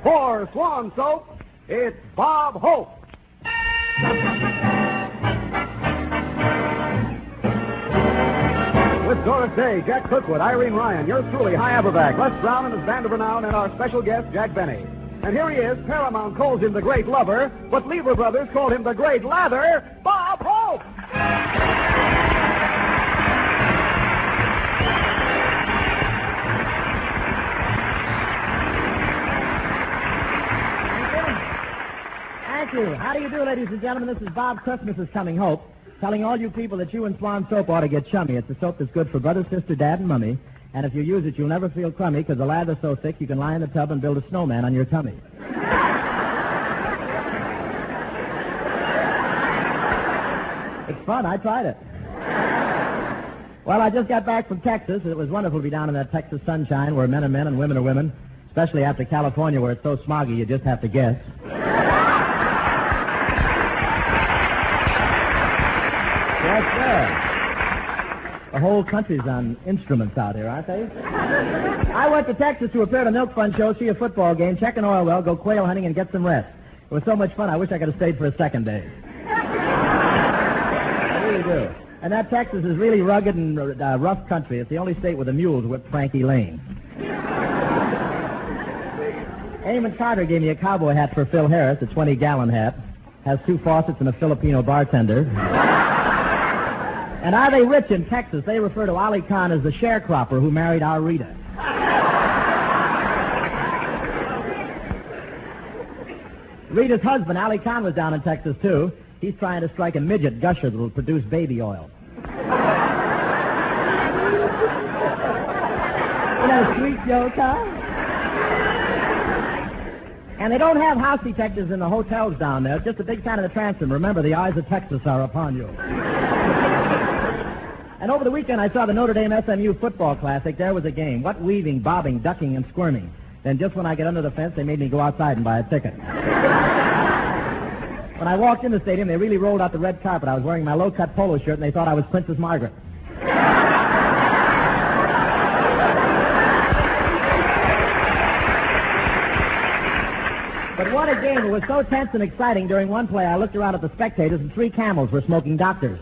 For Swan Soap, it's Bob Hope. With Doris Day, Jack Cookwood, Irene Ryan, yours truly, High Aberback, Les Brown and his band of renown, and our special guest, Jack Benny. And here he is. Paramount calls him the Great Lover, but Lever Brothers called him the Great Lather, Bob Hope. Thank you. How do you do, ladies and gentlemen? This is Bob Christmas is Coming Hope, telling all you people that you and Swan Soap ought to get chummy. It's a soap that's good for brother, sister, dad, and mummy. And if you use it, you'll never feel crummy because the lather's so thick you can lie in the tub and build a snowman on your tummy. It's fun. I tried it. Well, I just got back from Texas. It was wonderful to be down in that Texas sunshine where men are men and women are women, especially after California where it's so smoggy you just have to guess. Yes, sir. The whole country's on instruments out here, aren't they? I went to Texas to appear at a Milk Fund show, see a football game, check an oil well, go quail hunting, and get some rest. It was so much fun, I wish I could have stayed for a second day. I really do. And that Texas is really rugged and rough country. It's the only state where the mules whip Frankie Lane. Eamon Carter gave me a cowboy hat for Phil Harris, a 20-gallon hat. Has 2 faucets and a Filipino bartender. And are they rich in Texas? They refer to Ali Khan as the sharecropper who married our Rita. Rita's husband, Ali Khan, was down in Texas, too. He's trying to strike a midget gusher that will produce baby oil. You know, sweet joke, huh? And they don't have house detectives in the hotels down there. Just a big fan of the transom. Remember, the eyes of Texas are upon you. And over the weekend, I saw the Notre Dame SMU football classic. There was a game. What weaving, bobbing, ducking, and squirming. Then just when I get under the fence, they made me go outside and buy a ticket. When I walked in the stadium, they really rolled out the red carpet. I was wearing my low-cut polo shirt, and they thought I was Princess Margaret. But what a game. It was so tense and exciting. During one play, I looked around at the spectators, and 3 camels were smoking doctors.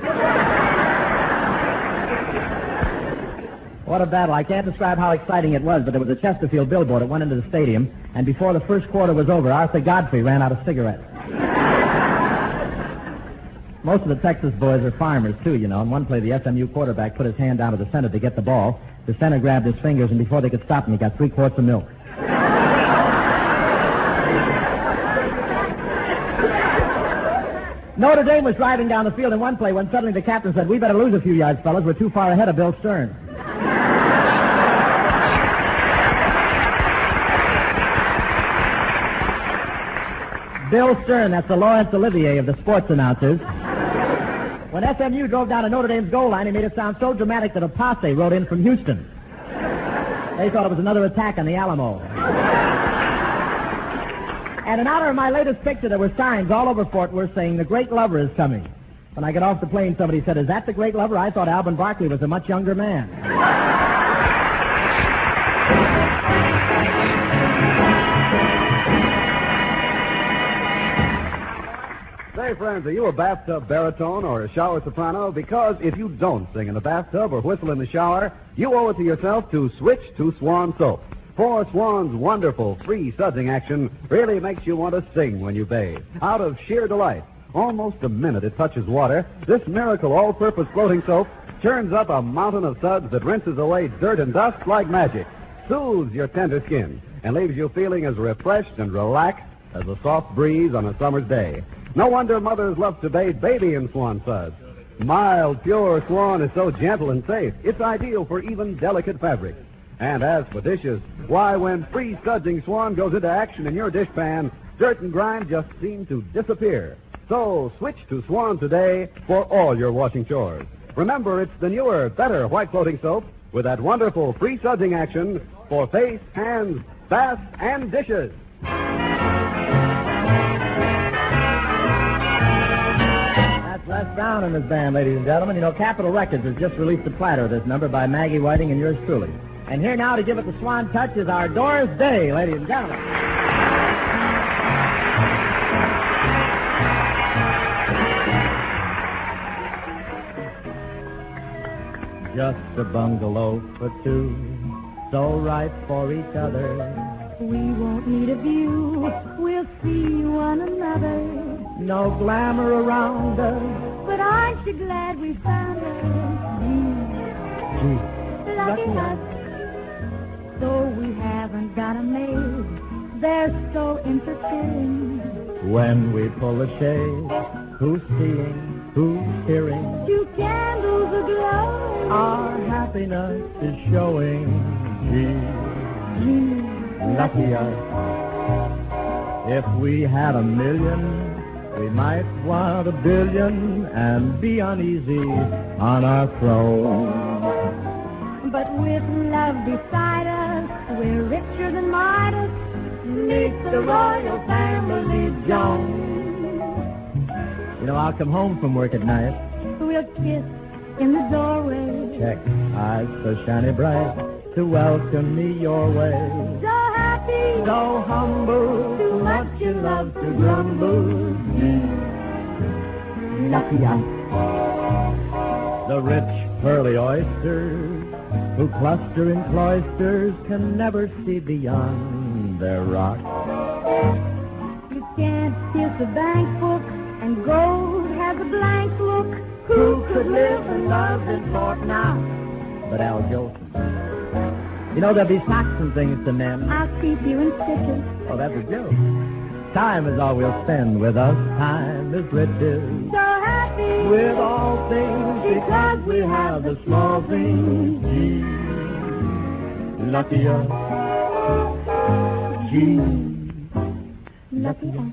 What a battle. I can't describe how exciting it was, but there was a Chesterfield billboard that went into the stadium, and before the first quarter was over, Arthur Godfrey ran out of cigarettes. Most of the Texas boys are farmers, too, you know. In one play, the SMU quarterback put his hand down to the center to get the ball. The center grabbed his fingers, and before they could stop him, he got 3 quarts of milk. Notre Dame was driving down the field in one play when suddenly the captain said, "We better lose a few yards, fellas. We're too far ahead of Bill Stern." Bill Stern, that's the Laurence Olivier of the sports announcers. When SMU drove down to Notre Dame's goal line, he made it sound so dramatic that a posse rode in from Houston. They thought it was another attack on the Alamo. And in honor of my latest picture, there were signs all over Fort Worth saying, "The Great Lover is coming." When I got off the plane, somebody said, "Is that the Great Lover?" I thought Alvin Barkley was a much younger man. Say, friends, are you a bathtub baritone or a shower soprano? Because if you don't sing in the bathtub or whistle in the shower, you owe it to yourself to switch to Swan Soap. For Swan's wonderful free sudsing action really makes you want to sing when you bathe. Out of sheer delight. Almost the minute it touches water, this miracle all-purpose floating soap churns up a mountain of suds that rinses away dirt and dust like magic, soothes your tender skin, and leaves you feeling as refreshed and relaxed as a soft breeze on a summer's day. No wonder mothers love to bathe baby in Swan suds. Mild, pure Swan is so gentle and safe, it's ideal for even delicate fabrics. And as for dishes, why, when free sudsing Swan goes into action in your dishpan, dirt and grime just seem to disappear. So switch to Swan today for all your washing chores. Remember, it's the newer, better white floating soap with that wonderful free sudsing action for face, hands, bath, and dishes. That's Les Brown and his band, ladies and gentlemen. You know, Capitol Records has just released a platter of this number by Maggie Whiting and yours truly. And here now to give it the Swan touch is our Doris Day, ladies and gentlemen. Just a bungalow for two, so right for each other. We won't need a view, we'll see one another. No glamour around us. But aren't you glad we found her? Gee, Lucky us. Though we haven't got a maid, they're so interfering. when we pull the shade, who's seeing, who's hearing? 2 candles aglow. Our happiness is showing. Gee, lucky us. If we had 1 million, we might want 1 billion and be uneasy on our throne. But with love beside us, we're richer than Midas. Meet the royal family, Jones. You know, I'll come home from work at night. We'll kiss in the doorway. Check, eyes so shiny bright to welcome me your way. So happy, So humble, too much you love to grumble. Lucky us. The rich pearly oysters who cluster in cloisters can never see beyond their rock. You can't kiss a bank book, and gold has a blank look. Who could live and love in Fort Knox? But Al Jolson. You know, there'll be socks and things to mend. I'll keep you in stitches. Oh, that's a joke. Time is all we'll spend with us. Time is riches. So happy With all things, because we have the small things. Gee, lucky us. Gee, lucky us.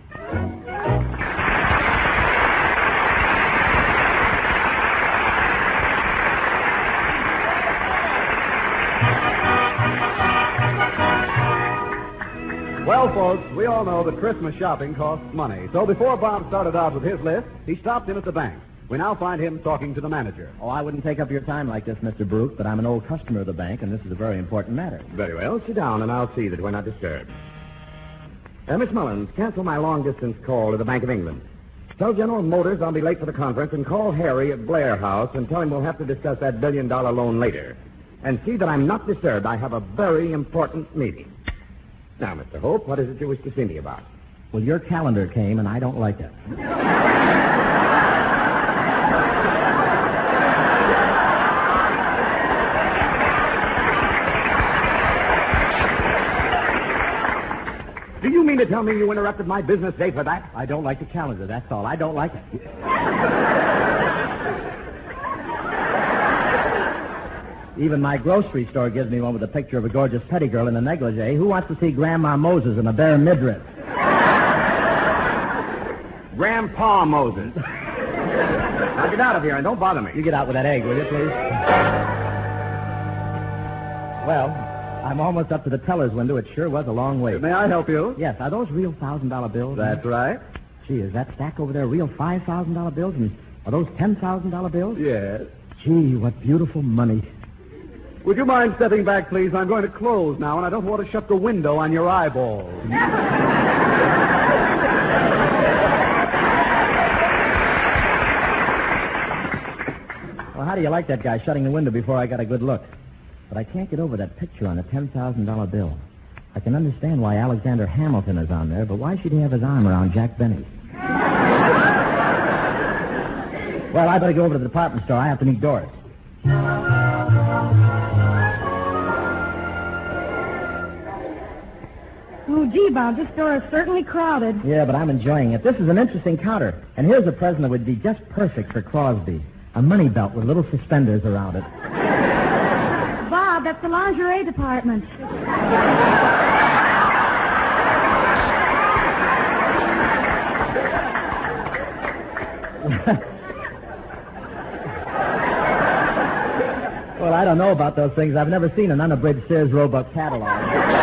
Well, folks, we all know that Christmas shopping costs money. So before Bob started out with his list, he stopped in at the bank. We now find him talking to the manager. Oh, I wouldn't take up your time like this, Mr. Brooke, but I'm an old customer of the bank, and this is a very important matter. Very well. Sit down, and I'll see that we're not disturbed. Miss Mullins, cancel my long-distance call to the Bank of England. Tell General Motors I'll be late for the conference, and call Harry at Blair House and tell him we'll have to discuss that $1 billion loan later. And see that I'm not disturbed. I have a very important meeting. Now, Mr. Hope, what is it you wish to see me about? Well, your calendar came, and I don't like it. Do you mean to tell me you interrupted my business day for that? I don't like the calendar, that's all. I don't like it. Even my grocery store gives me one with a picture of a gorgeous petty girl in a negligee. Who wants to see Grandma Moses in a bare midriff? Grandpa Moses. Now get out of here and don't bother me. You get out with that egg, will you, please? Well, I'm almost up to the teller's window. It sure was a long way. May I help you? Yes, are those real $1,000 bills? That's right. Gee, is that stack over there real $5,000 bills? And are those $10,000 bills? Yes. Gee, what beautiful money. Would you mind stepping back, please? I'm going to close now, and I don't want to shut the window on your eyeballs. Well, how do you like that guy shutting the window before I got a good look? But I can't get over that picture on the $10,000 bill. I can understand why Alexander Hamilton is on there, but why should he have his arm around Jack Benny? Well, I better go over to the department store. I have to meet Doris. Oh, gee, Bob, this store is certainly crowded. Yeah, but I'm enjoying it. This is an interesting counter. And here's a present that would be just perfect for Crosby. A money belt with little suspenders around it. Bob, that's the lingerie department. Well, I don't know about those things. I've never seen an unabridged Sears Roebuck catalog.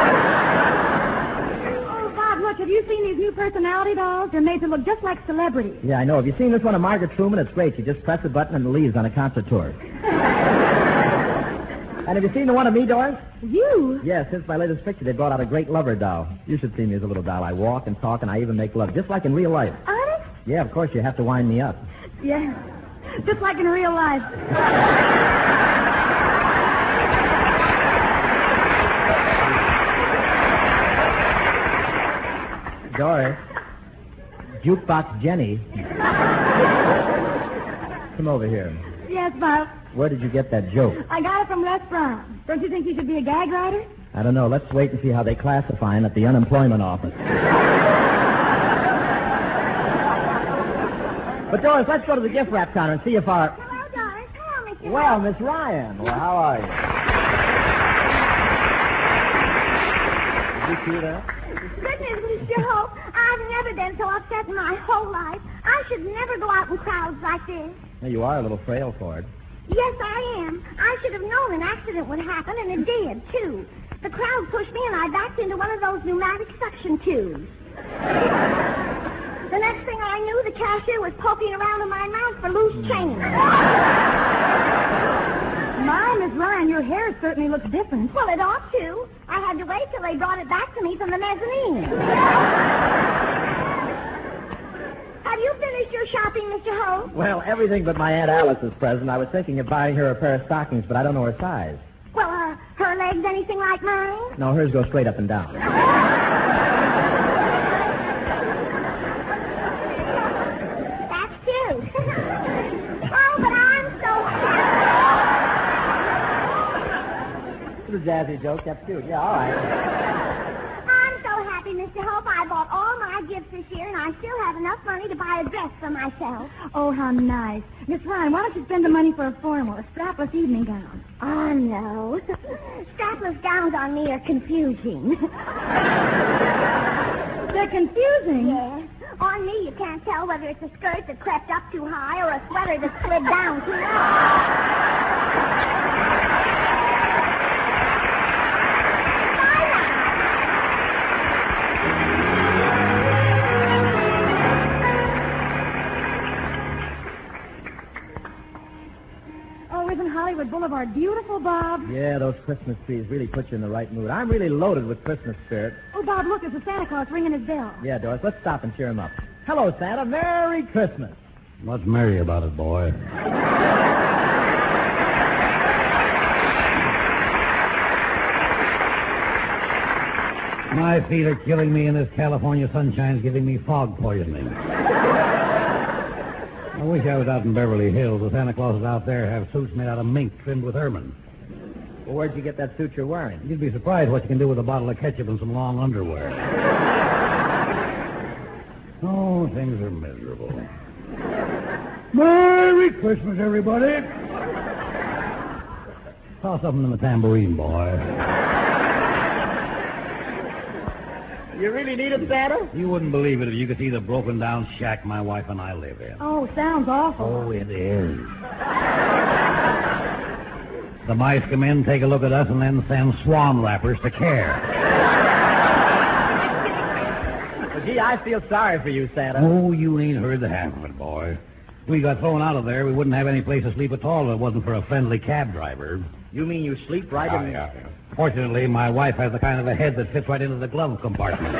Have you seen these new personality dolls? They're made to look just like celebrities. Yeah, I know. Have you seen this one of Margaret Truman? It's great. You just press a button and it leaves on a concert tour. And have you seen the one of me, Doris? You? Yes, since my latest picture, they brought out a great lover doll. You should see me as a little doll. I walk and talk and I even make love, just like in real life. Honest? Yeah, of course, you have to wind me up. Yeah, just like in real life. Doris. Jukebox Jenny. Come over here. Yes, Bob. Where did you get that joke? I got it from Les Brown. Don't you think he should be a gag writer? I don't know. Let's wait and see how they classify him at the unemployment office. But, Doris, let's go to the gift wrap counter and see if our... Hello, Doris. Hello, Mr. Well, Miss Ryan. Well, how are you? Did you see that? Goodness, Mr. Hope, I've never been so upset in my whole life. I should never go out in crowds like this. Well, you are a little frail for it. Yes, I am. I should have known an accident would happen, and it did, too. The crowd pushed me, and I backed into one of those pneumatic suction tubes. The next thing I knew, the cashier was poking around in my mouth for loose change. My, Miss Ryan, your hair certainly looks different. Well, it ought to. I had to wait till they brought it back to me from the mezzanine. Have you finished your shopping, Mr. Hope? Well, everything but my Aunt Alice's present. I was thinking of buying her a pair of stockings, but I don't know her size. Well, her legs anything like mine? No, hers go straight up and down. That's cute. Oh, but I'm so happy. Little jazzy joke. That's cute. Yeah, all right. I'm so happy, Mr. Hope. I bought all my gifts this year, and I still have enough money to buy a dress for myself. Oh, how nice. Miss Ryan, why don't you spend the money for a formal, a strapless evening gown? Oh, no. Strapless gowns on me are confusing. They're confusing. Yes. On me, you can't tell whether it's a skirt that crept up too high or a sweater that slid down too low. Hollywood Boulevard beautiful, Bob? Yeah, those Christmas trees really put you in the right mood. I'm really loaded with Christmas spirit. Oh, Bob, look, there's a Santa Claus ringing his bell. Yeah, Doris, let's stop and cheer him up. Hello, Santa. Merry Christmas. What's merry about it, boy? My feet are killing me, and this California sunshine's giving me fog poisoning. I wish I was out in Beverly Hills. The Santa Clauses out there have suits made out of mink trimmed with ermine. Well, where'd you get that suit you're wearing? You'd be surprised what you can do with a bottle of ketchup and some long underwear. Oh, things are miserable. Merry Christmas, everybody. Toss something in the tambourine, boy. You really need it, Santa? You wouldn't believe it if you could see the broken-down shack my wife and I live in. Oh, sounds awful. Oh, it is. The mice come in, take a look at us, and then send swan wrappers to care. Well, gee, I feel sorry for you, Santa. Oh, you ain't heard the half of it, boy. If we got thrown out of there, we wouldn't have any place to sleep at all if it wasn't for a friendly cab driver. You mean you sleep right in... Yeah. Fortunately, my wife has the kind of a head that fits right into the glove compartment.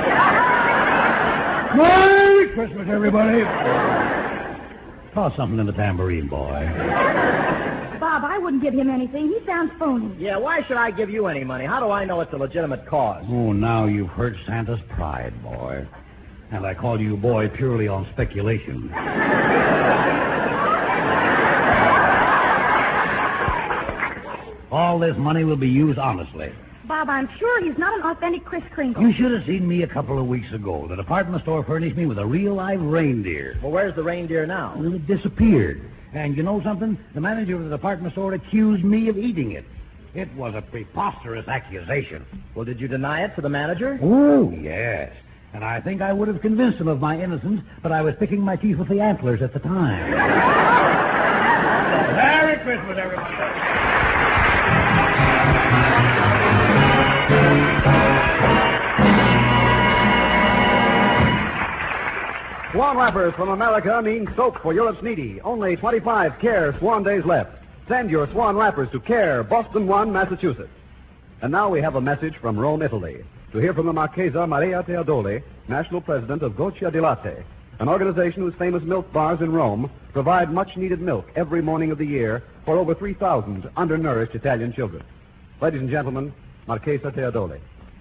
Merry Christmas, everybody. Toss something in the tambourine, boy. Bob, I wouldn't give him anything. He sounds phony. Yeah, why should I give you any money? How do I know it's a legitimate cause? Oh, now you've hurt Santa's pride, boy. And I call you boy purely on speculation. All this money will be used honestly. Bob, I'm sure he's not an authentic Kris Kringle. You should have seen me a couple of weeks ago. The department store furnished me with a real live reindeer. Well, where's the reindeer now? Well, it disappeared. And you know something? The manager of the department store accused me of eating it. It was a preposterous accusation. Well, did you deny it to the manager? Oh, yes. And I think I would have convinced him of my innocence, but I was picking my teeth with the antlers at the time. Merry Christmas, everybody. Swan wrappers from America mean soap for Europe's needy. Only 25 Care Swan days left. Send your Swan wrappers to Care, Boston 1, Massachusetts. And now we have a message from Rome, Italy. To hear from the Marchesa Maria Teodoli, national president of Goccia di Latte, an organization whose famous milk bars in Rome provide much-needed milk every morning of the year for over 3,000 undernourished Italian children. Ladies and gentlemen, Marchesa Teodoli.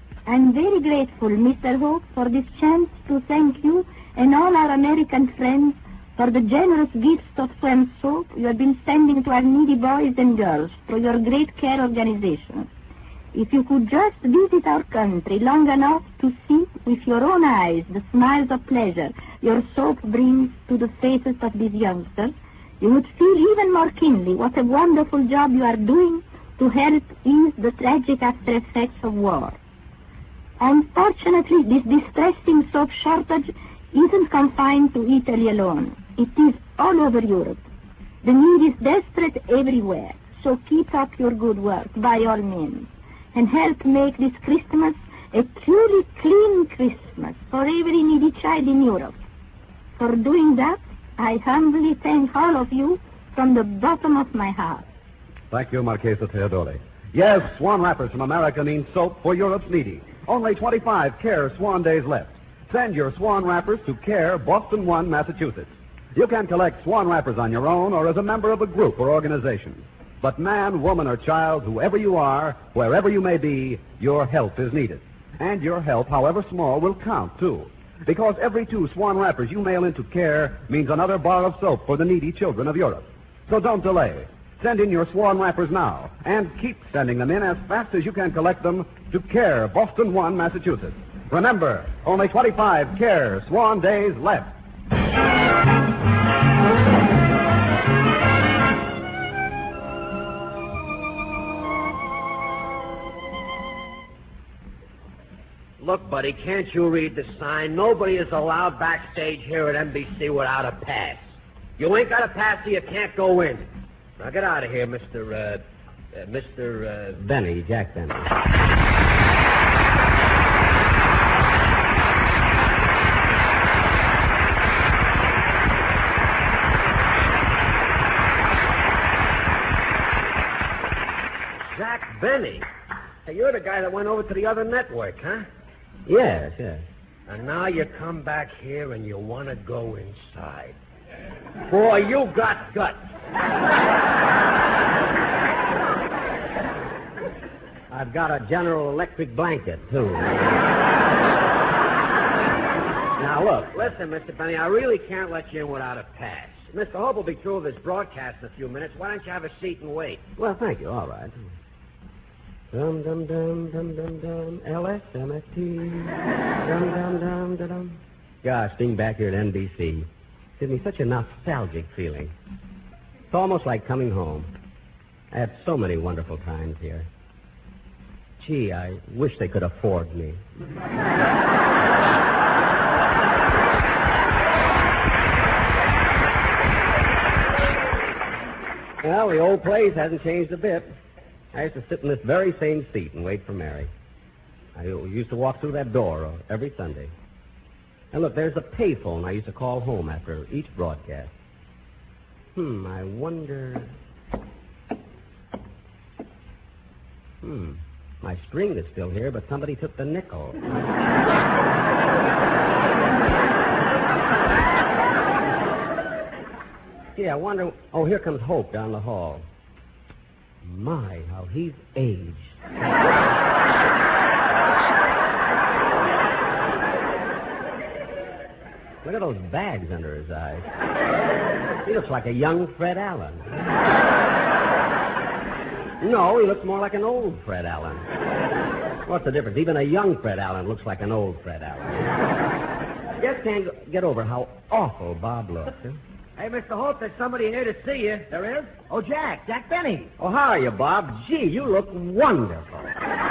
I'm very grateful, Mr. Hope, for this chance to thank you and all our American friends for the generous gifts of Swan soap you have been sending to our needy boys and girls through your great care organization. If you could just visit our country long enough to see with your own eyes the smiles of pleasure your soap brings to the faces of these youngsters, you would feel even more keenly what a wonderful job you are doing to help ease the tragic after effects of war. Unfortunately, this distressing soap shortage isn't confined to Italy alone. It is all over Europe. The need is desperate everywhere, so keep up your good work by all means, and help make this Christmas a truly clean Christmas for every needy child in Europe. For doing that, I humbly thank all of you from the bottom of my heart. Thank you, Marchesa Teodori. Yes, Swan Wrappers from America mean soap for Europe's needy. Only 25 Care Swan days left. Send your Swan Wrappers to Care, Boston 1, Massachusetts. You can collect Swan Wrappers on your own or as a member of a group or organization. But man, woman, or child, whoever you are, wherever you may be, your help is needed. And your help, however small, will count, too. Because every 2 Swan Wrappers you mail into Care means another bar of soap for the needy children of Europe. So don't delay. Send in your Swan Wrappers now, and keep sending them in as fast as you can collect them to Care, Boston 1, Massachusetts. Remember, only 25 Care Swan days left. Look, buddy, can't you read the sign? Nobody is allowed backstage here at NBC without a pass. You ain't got a pass, so you can't go in. Now get out of here, Mr. Benny, Jack Benny. Jack Benny? Hey, you're the guy that went over to the other network, huh? Yes. And now you come back here and you want to go inside. Boy, you got guts. I've got a General Electric blanket, too. Now, look, listen, Mr. Benny, I really can't let you in without a pass. Mr. Hope will be through with this broadcast in a few minutes. Why don't you have a seat and wait? Well, thank you. All right. Dum dum dum dum dum dum LSMFT. Dum dum dum dum dum. Gosh, being back here at NBC gives me such a nostalgic feeling. It's almost like coming home. I had so many wonderful times here. Gee, I wish they could afford me. Well, the old place hasn't changed a bit. I used to sit in this very same seat and wait for Mary. I used to walk through that door every Sunday. And look, there's a payphone I used to call home after each broadcast. I wonder... My string is still here, but somebody took the nickel. Gee, I wonder... Oh, here comes Hope down the hall. My, how he's aged. Look at those bags under his eyes. He looks like a young Fred Allen. No, he looks more like an old Fred Allen. What's the difference? Even a young Fred Allen looks like an old Fred Allen. Just can't get over how awful Bob looks. Huh? Hey, Mr. Hope, there's somebody here to see you. There is? Oh, Jack Benny. Oh, how are you, Bob? Gee, you look wonderful.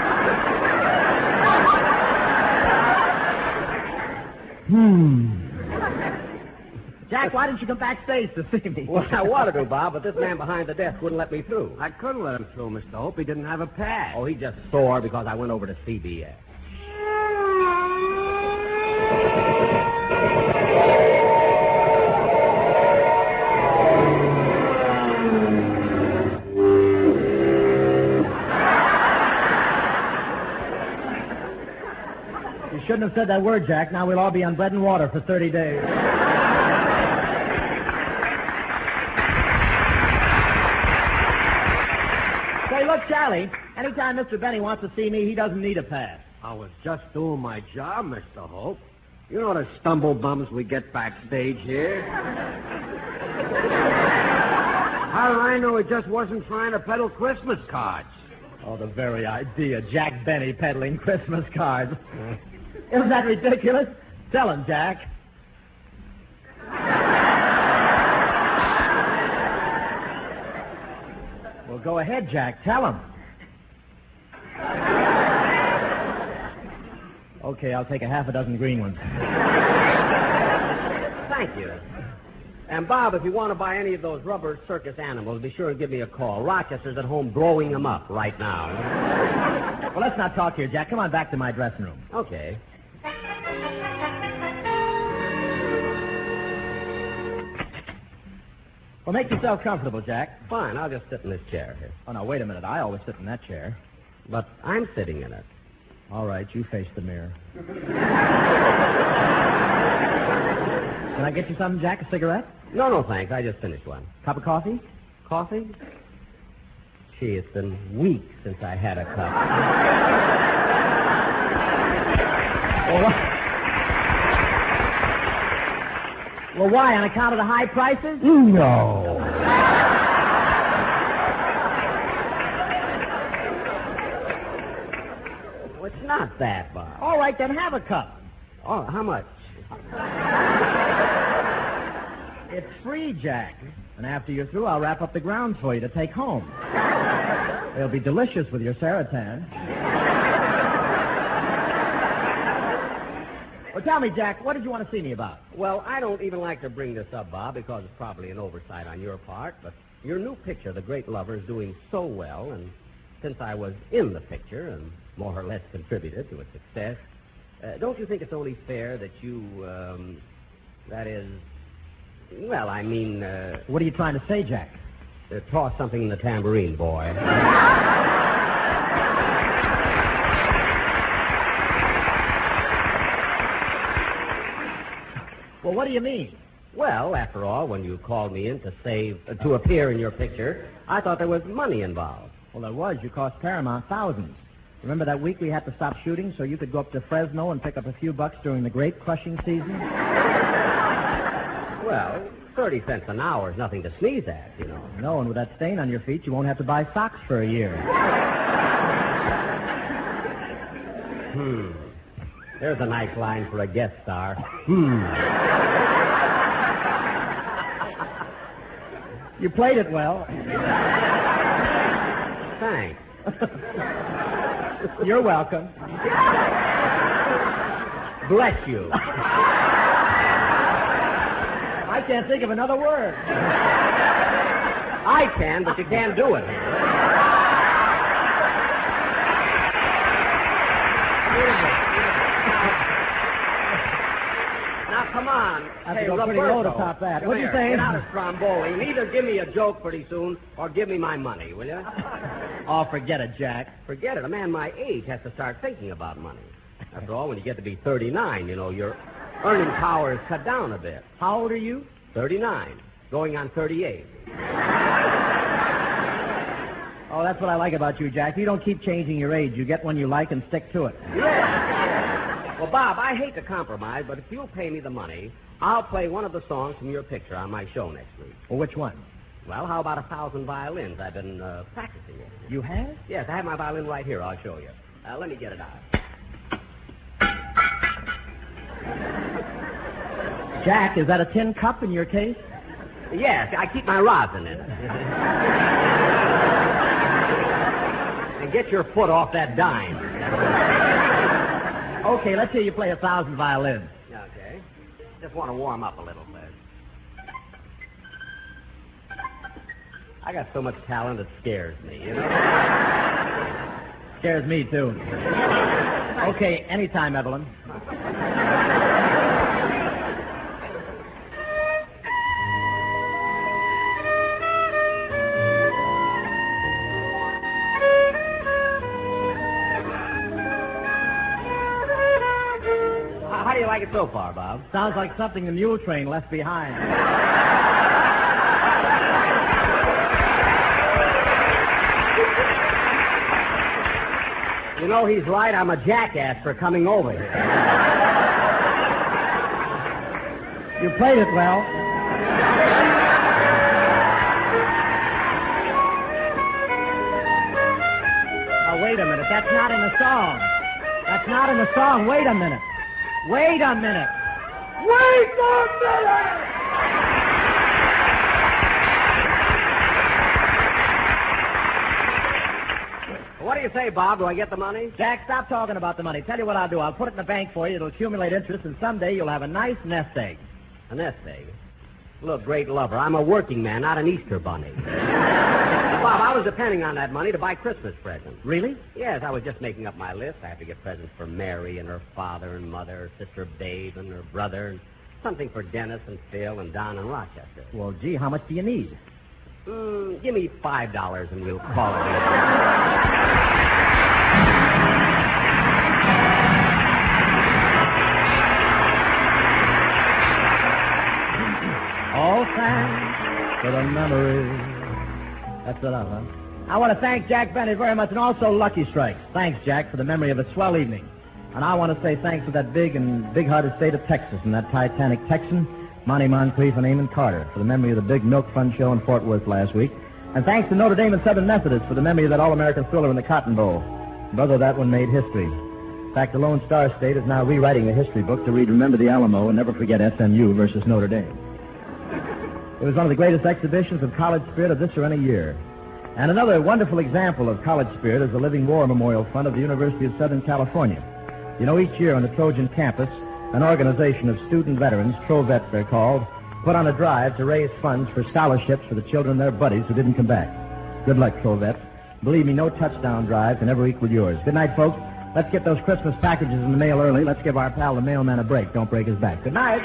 Jack, why didn't you come backstage to see me? Well, I wanted to, Bob, but this man behind the desk wouldn't let me through. I couldn't let him through, Mr. Hope. He didn't have a pass. Oh, he's just sore because I went over to CBS. You shouldn't have said that word, Jack. Now we'll all be on bread and water for 30 days. Say, look, Charlie, anytime Mr. Benny wants to see me, he doesn't need a pass. I was just doing my job, Mr. Hope. You know the stumble bums we get backstage here. How did I know he just wasn't trying to peddle Christmas cards? Oh, the very idea. Jack Benny peddling Christmas cards. Isn't that ridiculous? Tell him, Jack. Well, go ahead, Jack. Tell him. Okay, I'll take a half a dozen green ones. Thank you. And, Bob, if you want to buy any of those rubber circus animals, be sure to give me a call. Rochester's at home blowing them up right now. Well, let's not talk here, Jack. Come on back to my dressing room. Okay. Well, make yourself comfortable, Jack. Fine, I'll just sit in this chair here. Oh, now, wait a minute. I always sit in that chair. But I'm sitting in it. All right, you face the mirror. Can I get you something, Jack? A cigarette? No, thanks. I just finished one. Cup of coffee? Coffee? Gee, it's been weeks since I had a cup. Well, why? On account of the high prices? No. Well, it's not that, Bob. All right, then have a cup. Oh, how much? It's free, Jack. And after you're through, I'll wrap up the grounds for you to take home. They'll be delicious with your Saratan. Well, tell me, Jack, what did you want to see me about? Well, I don't even like to bring this up, Bob, because it's probably an oversight on your part, but your new picture, The Great Lover, is doing so well, and since I was in the picture and more or less contributed to its success, don't you think it's only fair that you, that is, well, I mean... What are you trying to say, Jack? Toss something in the tambourine, boy. Well, what do you mean? Well, after all, when you called me in to appear in your picture, I thought there was money involved. Well, there was. You cost Paramount thousands. Remember that week we had to stop shooting so you could go up to Fresno and pick up a few bucks during the grape crushing season? Well, 30 cents an hour is nothing to sneeze at, you know. No, and with that stain on your feet, you won't have to buy socks for a year. There's a nice line for a guest star. You played it well. Thanks. You're welcome. Bless you. I can't think of another word. I can, but you can't do it. Now, come on. I have to go pretty low to top that. What do you think? Get out of Stromboli. Either give me a joke pretty soon or give me my money, will you? Oh, forget it, Jack. Forget it. A man my age has to start thinking about money. After all, when you get to be 39, you know, your earning power is cut down a bit. How old are you? 39. Going on 38. Oh, that's what I like about you, Jack. You don't keep changing your age. You get one you like and stick to it. Yeah. Well, Bob, I hate to compromise, but if you'll pay me the money, I'll play one of the songs from your picture on my show next week. Well, which one? Well, how about 1,000 violins? I've been practicing it. You have? Yes, I have my violin right here. I'll show you. Let me get it out. Jack, is that a tin cup in your case? Yes, I keep my rosin in it. And get your foot off that dime. Okay, let's hear you play 1,000 violins. Okay. Just want to warm up a little bit. I got so much talent it scares me, you know? Scares me, too. Okay, anytime, Evelyn. How do you like it so far, Bob? Sounds like something the mule train left behind. You know, he's right. I'm a jackass for coming over here. You played it well. Now, wait a minute. That's not in the song. That's not in the song. Wait a minute. Wait a minute. Wait a minute! What do you say, Bob? Do I get the money? Jack, stop talking about the money. Tell you what I'll do. I'll put it in the bank for you. It'll accumulate interest, and someday you'll have a nice nest egg. A nest egg? Look, great lover, I'm a working man, not an Easter bunny. Bob, I was depending on that money to buy Christmas presents. Really? Yes, I was just making up my list. I have to get presents for Mary and her father and mother, her sister Babe and her brother, and something for Dennis and Phil and Don and Rochester. Well, gee, how much do you need? Give me $5 and we'll call it. All thanks for the memory. That's enough, huh? I want to thank Jack Benny very much, and also Lucky Strikes. Thanks, Jack, for the memory of a swell evening. And I want to say thanks to that big-hearted state of Texas and that Titanic Texan, Monty Moncrief and Eamon Carter, for the memory of the big Milk Fund show in Fort Worth last week. And thanks to Notre Dame and Southern Methodist for the memory of that All-American thriller in the Cotton Bowl. Brother, that one made history. In fact, the Lone Star State is now rewriting the history book to read Remember the Alamo and Never Forget SMU versus Notre Dame. It was one of the greatest exhibitions of college spirit of this or any year. And another wonderful example of college spirit is the Living War Memorial Fund of the University of Southern California. You know, each year on the Trojan campus, an organization of student veterans, TroVets they're called, put on a drive to raise funds for scholarships for the children of their buddies who didn't come back. Good luck, TroVets. Believe me, no touchdown drive can ever equal yours. Good night, folks. Let's get those Christmas packages in the mail early. Let's give our pal the mailman a break. Don't break his back. Good night.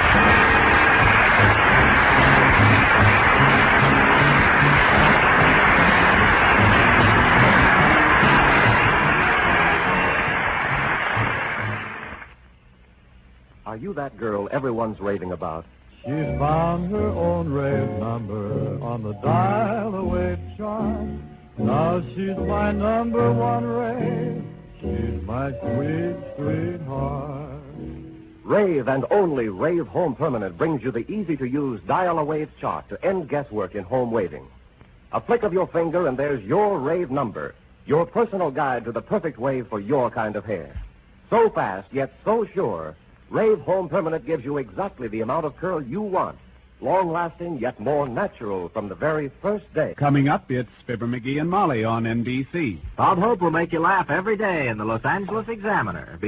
Are you that girl everyone's raving about? She's found her own rave number on the dial-away chart. Now she's my number one rave. She's my sweet, sweetheart. Rave and only Rave Home Permanent brings you the easy-to-use dial-a-wave chart to end guesswork in home waving. A flick of your finger and there's your rave number, your personal guide to the perfect wave for your kind of hair. So fast, yet so sure, Rave Home Permanent gives you exactly the amount of curl you want. Long-lasting, yet more natural from the very first day. Coming up, it's Fibber McGee and Molly on NBC. Bob Hope will make you laugh every day in the Los Angeles Examiner.